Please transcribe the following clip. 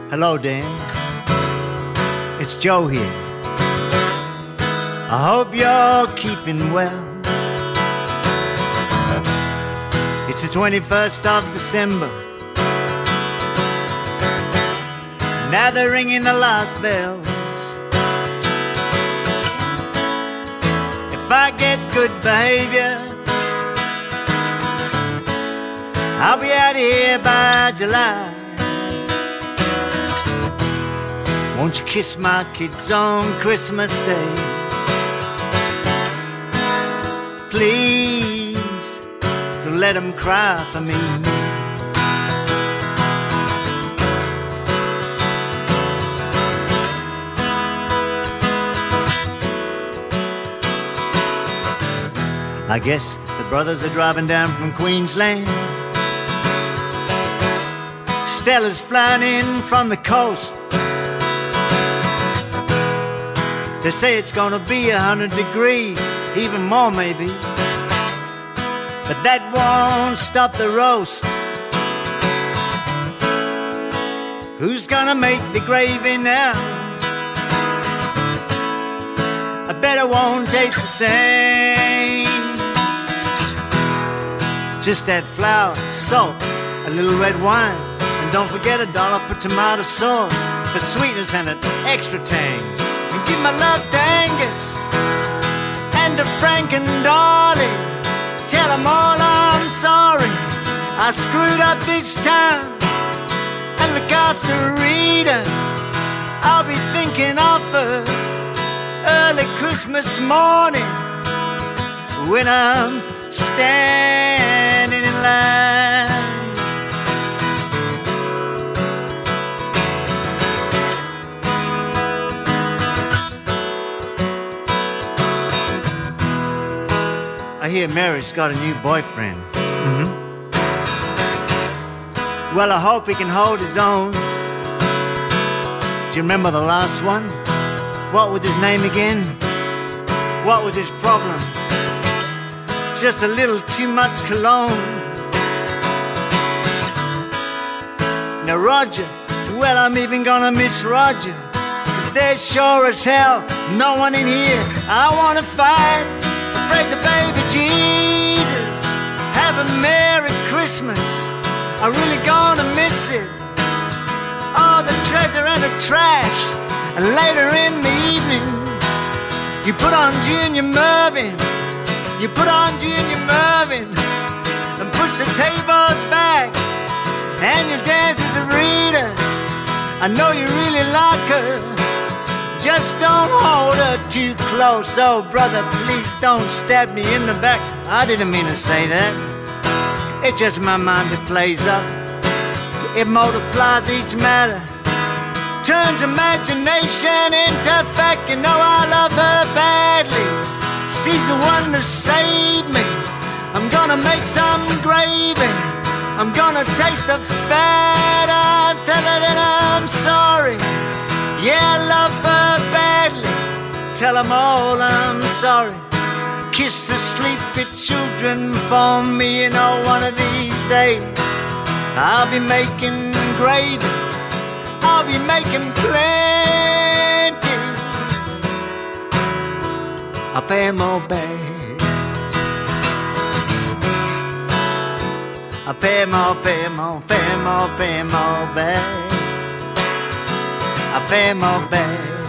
Hello, Dan. It's Joe here. I hope you're keeping well. It's the 21st of December. Now they're ringing the last bells. If I get good behavior, I'll be out here by July. Won't you kiss my kids on Christmas Day? Please, don't let them cry for me. I guess the brothers are driving down from Queensland. Stella's flying in from the coast. They say it's gonna be 100 degrees, even more maybe. But that won't stop the roast. Who's gonna make the gravy now? I bet it won't taste the same. Just add flour, salt, a little red wine, and don't forget $1 for tomato sauce for sweetness and an extra tang. And give my love to Angus and to Frank and Dolly. Tell them all I'm sorry I screwed up this time. And look after Rita, I'll be thinking of her early Christmas morning when I'm standing in line. I hear Mary's got a new boyfriend. Well, I hope he can hold his own. Do you remember the last one? What was his name again? What was his problem? Just a little too much cologne. Now Roger, well, I'm even gonna miss Roger, 'cause there's sure as hell no one in here I wanna fight. Pray to baby Jesus, have a Merry Christmas. I'm really gonna miss it. All the treasure and the trash. And later in the evening, you put on Junior Mervyn. You put on Junior Mervyn and push the tables back. And you dance with the Rita. I know you really like her. Just don't hold her too close. Oh, brother, please don't stab me in the back. I didn't mean to say that. It's just my mind that plays up. It multiplies each matter. Turns imagination into fact. You know I love her badly. She's the one to save me. I'm gonna make some gravy. I'm gonna taste the fat. I'll tell her that I'm sorry. Yeah, I love her badly. Tell them all I'm sorry. Kiss the sleepy children for me. You know, one of these days I'll be making gravy. I'll be making plenty. I'll pay more back. I'll pay more back. I pay more back.